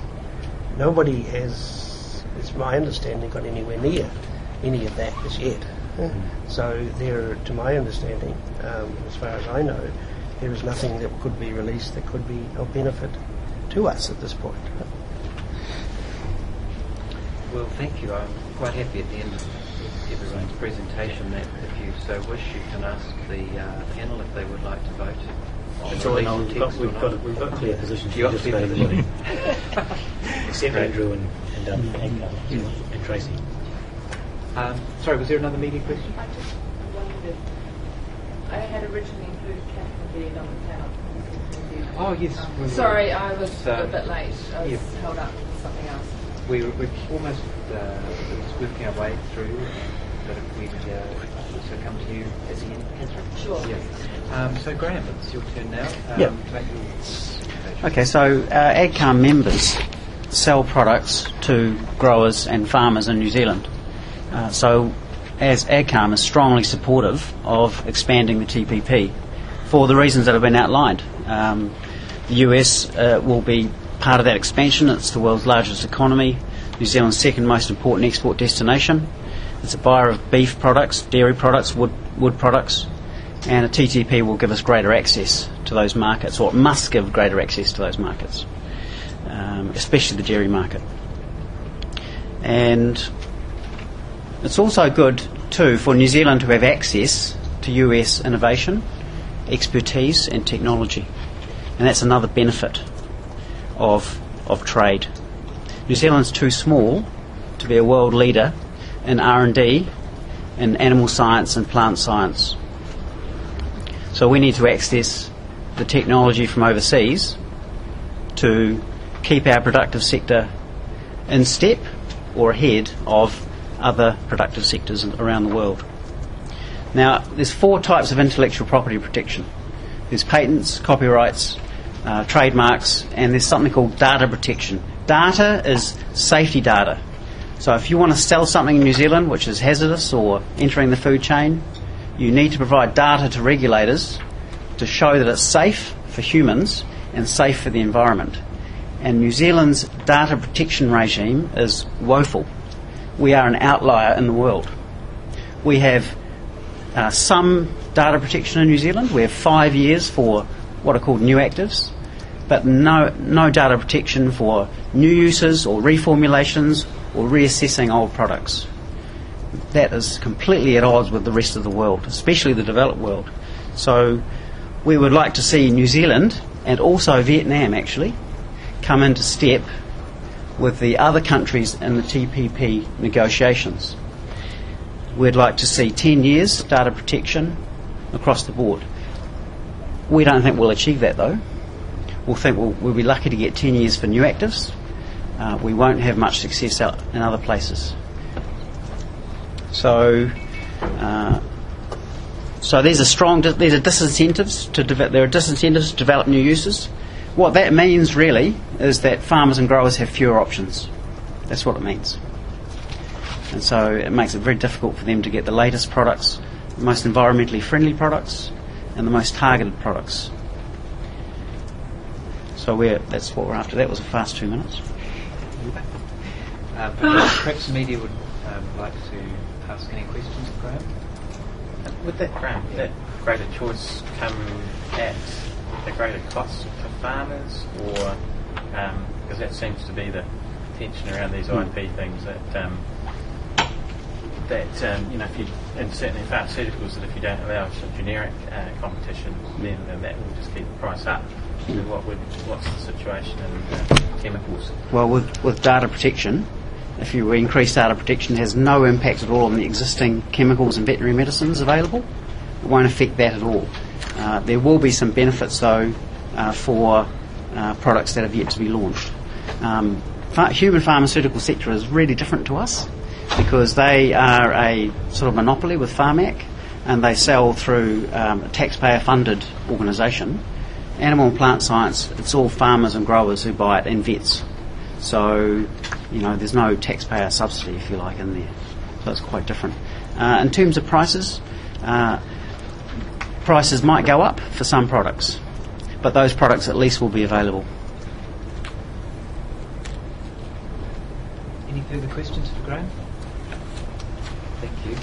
nobody has, it's my understanding, got anywhere near any of that as yet. So there, to my understanding, as far as I know, there is nothing that could be released that could be of benefit to us at this point. Well, thank you. I'm quite happy at the end of everyone's presentation that if you so wish, you can ask the panel if they would like to vote. That's all I know. We've got clear positions. You just about everybody. Except Andrew and Tracy. Sorry, was there another meeting question? I just wondered, I had originally included Catherine Beard on the panel. Oh, yes. Sorry, I was a bit late. I was held up with something else. We're almost working our way through, but if we'd also come to you at the end, Catherine. Sure. Yeah. So, Graham, it's your turn now. Yep. Okay, so AgCarm members sell products to growers and farmers in New Zealand. So, as AgCarm is strongly supportive of expanding the TPP for the reasons that have been outlined. The US will be part of that expansion. It's the world's largest economy, New Zealand's second most important export destination. It's a buyer of beef products, dairy products, wood products, and a TTP will give us greater access to those markets, or it must give greater access to those markets, especially the dairy market. And it's also good, too, for New Zealand to have access to US innovation, expertise and technology. And that's another benefit of trade. New Zealand's too small to be a world leader in R&D, in animal science and plant science. So we need to access the technology from overseas to keep our productive sector in step or ahead of other productive sectors around the world. Now, there's 4 types of intellectual property protection. There's patents, copyrights, trademarks, and there's something called data protection. Data is safety data. So if you want to sell something in New Zealand which is hazardous or entering the food chain, you need to provide data to regulators to show that it's safe for humans and safe for the environment. And New Zealand's data protection regime is woeful. We are an outlier in the world. We have some data protection in New Zealand. We have 5 years for what are called new actives, but no data protection for new uses or reformulations or reassessing old products. That is completely at odds with the rest of the world, especially the developed world. So we would like to see New Zealand and also Vietnam actually come into step with the other countries in the TPP negotiations. We'd like to see 10 years data protection across the board. We don't think we'll achieve that, though. We'll be lucky to get 10 years for new actives. We won't have much success out in other places. So there's disincentives to develop new uses. What that means really is that farmers and growers have fewer options. That's what it means. And so it makes it very difficult for them to get the latest products, the most environmentally friendly products, and the most targeted products. So that's what we're after. That was a fast 2 minutes. Perhaps the media would like to ask any questions of Graham. Would that greater choice come at a greater cost for farmers, or because that seems to be the tension around these IP things that if you, and certainly in pharmaceuticals, that if you don't allow some generic competition, then that will just keep the price up. So what's the situation in chemicals? Well, with data protection, if you increase data protection, it has no impact at all on the existing chemicals and veterinary medicines available. It won't affect that at all. There will be some benefits, though, for products that have yet to be launched. Human pharmaceutical sector is really different to us because they are a sort of monopoly with Pharmac, and they sell through a taxpayer-funded organisation. Animal and plant science, it's all farmers and growers who buy it, and vets. So, there's no taxpayer subsidy, if you like, in there. So it's quite different. In terms of prices, prices might go up for some products, but those products at least will be available. Any further questions for Graham? Thank you.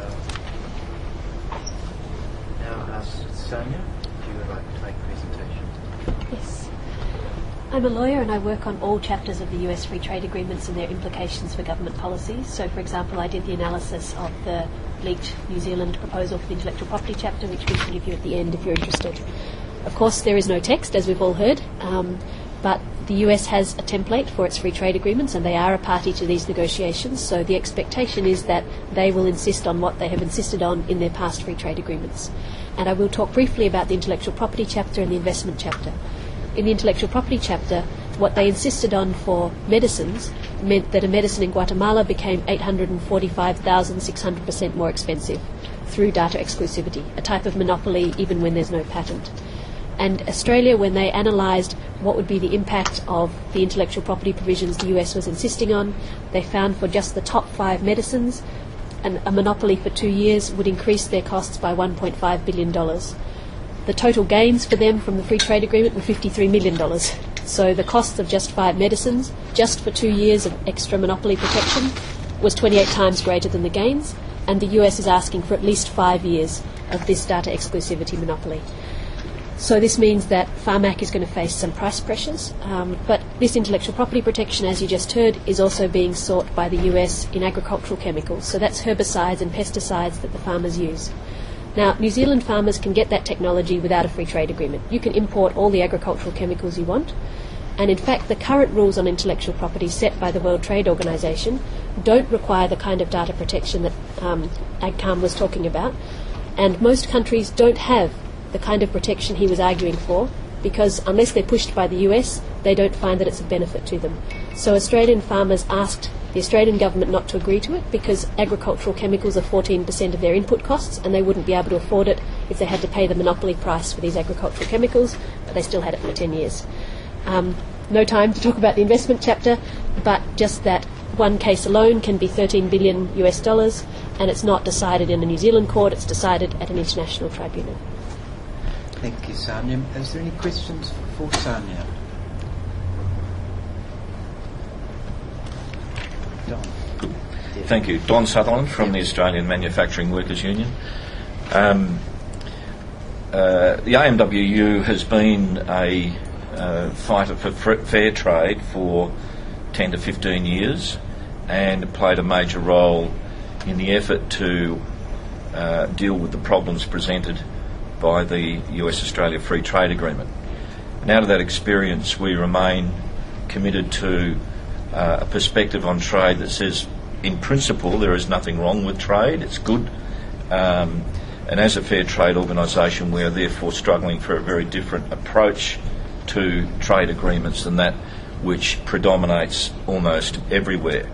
Now I'll ask Sonia if you would like to make a presentation. Yes. I'm a lawyer and I work on all chapters of the US free trade agreements and their implications for government policies. So, for example, I did the analysis of the leaked New Zealand proposal for the intellectual property chapter, which we can give you at the end if you're interested. Of course, there is no text, as we've all heard, but the US has a template for its free trade agreements, and they are a party to these negotiations, so the expectation is that they will insist on what they have insisted on in their past free trade agreements. And I will talk briefly about the intellectual property chapter and the investment chapter. In the intellectual property chapter, what they insisted on for medicines meant that a medicine in Guatemala became 845,600% more expensive through data exclusivity, a type of monopoly even when there's no patent. And Australia, when they analysed what would be the impact of the intellectual property provisions the US was insisting on, they found for just the top 5 medicines, a monopoly for 2 years would increase their costs by $1.5 billion. The total gains for them from the free trade agreement were $53 million. So the cost of just 5 medicines, just for 2 years of extra monopoly protection, was 28 times greater than the gains, and the US is asking for at least 5 years of this data exclusivity monopoly. So this means that Pharmac is going to face some price pressures, but this intellectual property protection, as you just heard, is also being sought by the US in agricultural chemicals. So that's herbicides and pesticides that the farmers use. Now, New Zealand farmers can get that technology without a free trade agreement. You can import all the agricultural chemicals you want, and in fact the current rules on intellectual property set by the World Trade Organization don't require the kind of data protection that AgCom was talking about, and most countries don't have the kind of protection he was arguing for, because unless they're pushed by the US, they don't find that it's a benefit to them. So Australian farmers asked the Australian government not to agree to it because agricultural chemicals are 14% of their input costs, and they wouldn't be able to afford it if they had to pay the monopoly price for these agricultural chemicals, but they still had it for 10 years. No time to talk about the investment chapter, but just that one case alone can be $13 billion US, and it's not decided in a New Zealand court, it's decided at an international tribunal. Thank you, Sonia. Is there any questions for Sonia? Don. Thank you. Don Sutherland from the Australian Manufacturing Workers Union. The AMWU has been a fighter for fair trade for 10 to 15 years and played a major role in the effort to deal with the problems presented by the US-Australia Free Trade Agreement. And out of that experience, we remain committed to a perspective on trade that says, in principle, there is nothing wrong with trade, it's good. And as a fair trade organisation, we are therefore struggling for a very different approach to trade agreements than that which predominates almost everywhere.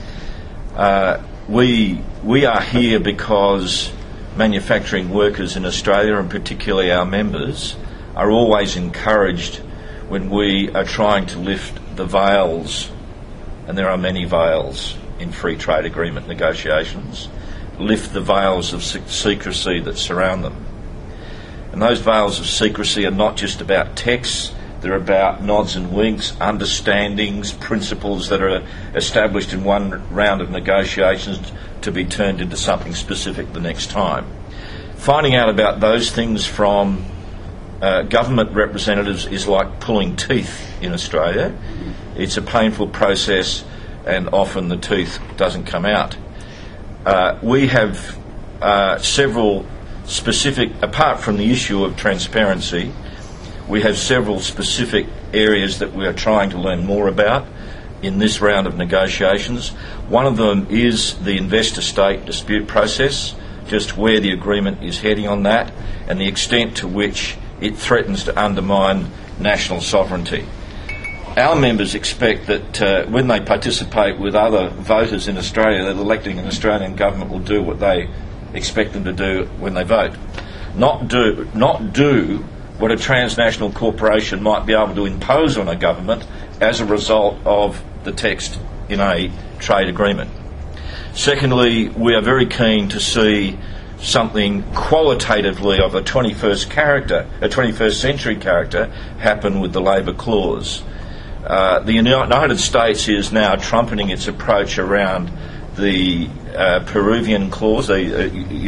We are here because manufacturing workers in Australia, and particularly our members, are always encouraged when we are trying to lift the veils, and there are many veils in free trade agreement negotiations, lift the veils of secrecy that surround them. And those veils of secrecy are not just about texts, they're about nods and winks, understandings, principles that are established in one round of negotiations to be turned into something specific the next time. Finding out about those things from government representatives is like pulling teeth in Australia. It's a painful process, and often the tooth doesn't come out. We have several specific, apart from the issue of transparency, we have several specific areas that we are trying to learn more about in this round of negotiations. One of them is the investor-state dispute process, just where the agreement is heading on that, and the extent to which it threatens to undermine national sovereignty. Our members expect that when they participate with other voters in Australia, that electing an Australian government will do what they expect them to do when they vote. Not do what a transnational corporation might be able to impose on a government as a result of the text in a trade agreement. Secondly, we are very keen to see something qualitatively of a 21st century character happen with the labour clause. The United States is now trumpeting its approach around the Peruvian clause, the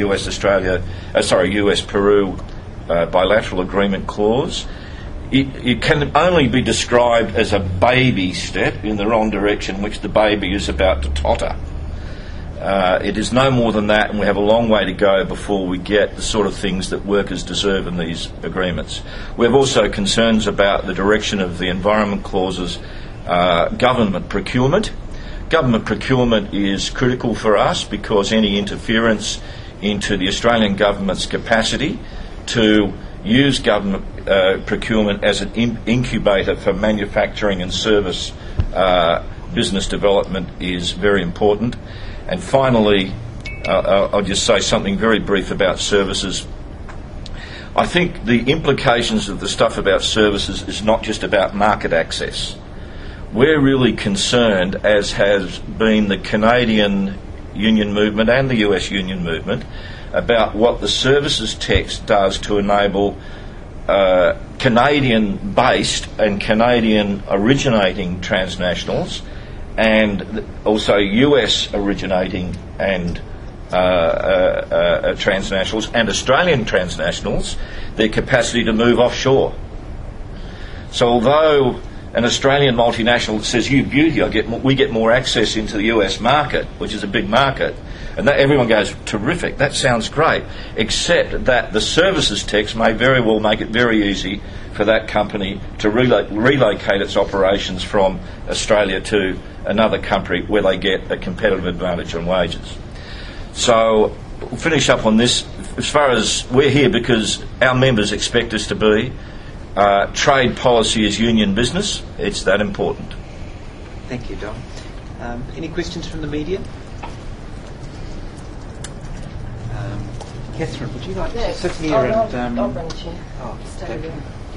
US-Peru bilateral agreement clause. It can only be described as a baby step in the wrong direction, which the baby is about to totter. It is no more than that, and we have a long way to go before we get the sort of things that workers deserve in these agreements. We have also concerns about the direction of the environment clauses, government procurement. Government procurement is critical for us because any interference into the Australian government's capacity to use government procurement as an incubator for manufacturing and service business development is very important. And finally, I'll just say something very brief about services. I think the implications of the stuff about services is not just about market access. We're really concerned, as has been the Canadian union movement and the US union movement, about what the services text does to enable Canadian-based and Canadian-originating transnationals and also US-originating and transnationals and Australian transnationals, their capacity to move offshore. So although an Australian multinational says, "You beauty, we get more access into the US market," which is a big market, and that everyone goes, "Terrific, that sounds great," except that the services text may very well make it very easy for that company to relocate its operations from Australia to another country where they get a competitive advantage on wages. So we'll finish up on this. As far as we're here because our members expect us to be, trade policy is union business. It's that important. Thank you, Don. Any questions from the media? Catherine, would you like to sit here and... I'll bring a chair. Oh, stay over.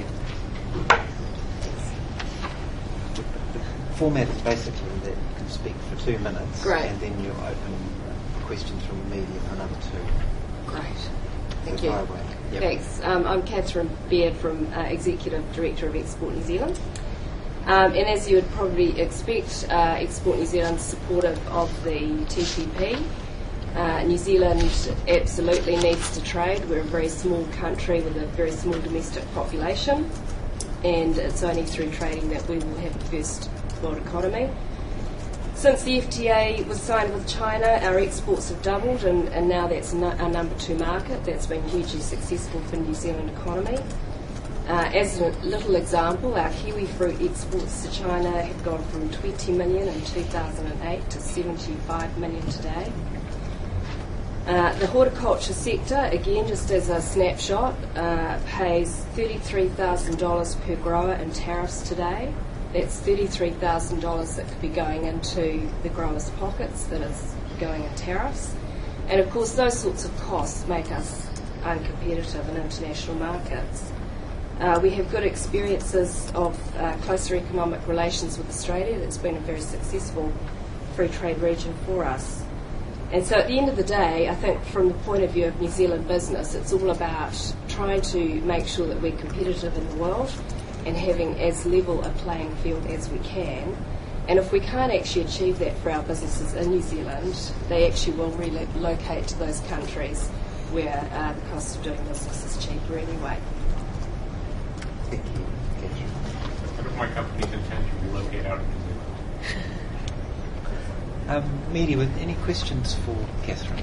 The format is basically that you can speak for 2 minutes, Great. and then you're open for questions from the media for another 2. Great. Thank So you. fire away. Yep. Thanks. I'm Catherine Beard from Executive Director of Export New Zealand. And as you would probably expect, Export New Zealand is supportive of the TPP. New Zealand absolutely needs to trade. We're a very small country with a very small domestic population, and it's only through trading that we will have a first world economy. Since the FTA was signed with China, our exports have doubled, and now that's our number 2 market. That's been hugely successful for the New Zealand economy. As a little example, our kiwi fruit exports to China have gone from 20 million in 2008 to 75 million today. The horticulture sector, again, just as a snapshot, pays $33,000 per grower in tariffs today. That's $33,000 that could be going into the growers' pockets that is going in tariffs. And of course, those sorts of costs make us uncompetitive in international markets. We have good experiences of closer economic relations with Australia. That's been a very successful free trade region for us. And so at the end of the day, I think from the point of view of New Zealand business, it's all about trying to make sure that we're competitive in the world and having as level a playing field as we can. And if we can't actually achieve that for our businesses in New Zealand, they actually will relocate to those countries where the cost of doing business is cheaper anyway. Thank you. What if my company's intention to relocate out of New Zealand? Media, with any questions for Catherine?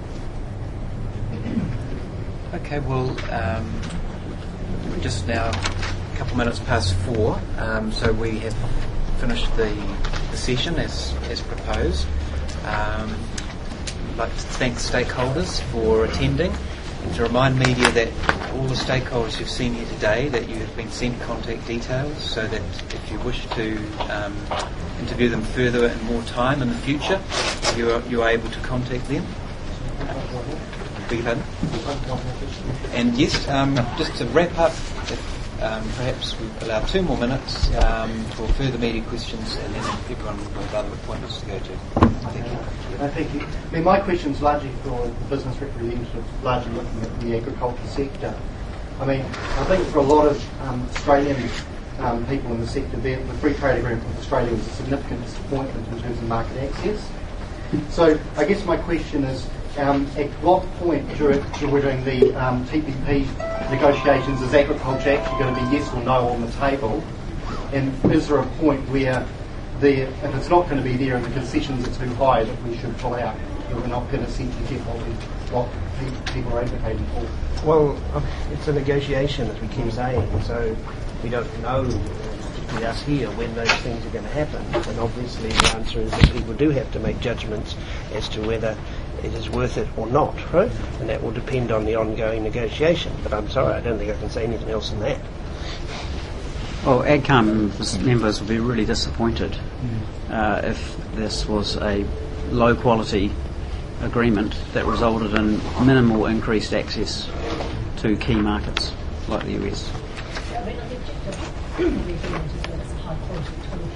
Okay, well, we're just now a couple minutes past 4, so we have finished the session as proposed. I'd like to thank stakeholders for attending and to remind media that all the stakeholders you've seen here today, that you have been sent contact details so that if you wish to interview them further in more time in the future, you are able to contact them. Beg your pardon? And yes, just to wrap up, perhaps we allow 2 more minutes for further media questions, and then everyone will have other appointments to go to. Thank you. Thank you. I mean, my question's largely for the business representative, largely looking at the agriculture sector. I mean, I think for a lot of Australian people in the sector, the free trade agreement with Australia was a significant disappointment in terms of market access. So I guess my question is, at what point during the TPP negotiations is agriculture actually going to be yes or no on the table? And is there a point where if it's not going to be there and the concessions are too high, that we should pull out? We're not going to essentially get what people are advocating for? Well, it's a negotiation, as we keep saying, so we don't know, particularly us here, when those things are going to happen. And obviously the answer is that people do have to make judgments as to whether it is worth it or not, right? And that will depend on the ongoing negotiation. But I'm sorry, I don't think I can say anything else than that. Well, AgCom members will be really disappointed if this was a low-quality agreement that resulted in minimal increased access to key markets like the US. I mean, I think the agreement is that it's a high-quality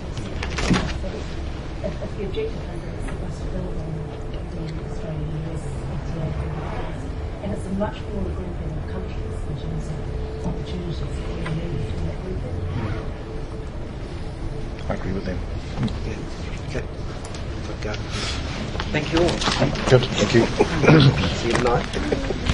20% if the objective is supposed to build on the Australia-US FTA agreement, and it's a much broader grouping of countries in terms of opportunities that we need in that grouping. I agree with them. Okay. Thank you all. Good. Thank you. See you tonight.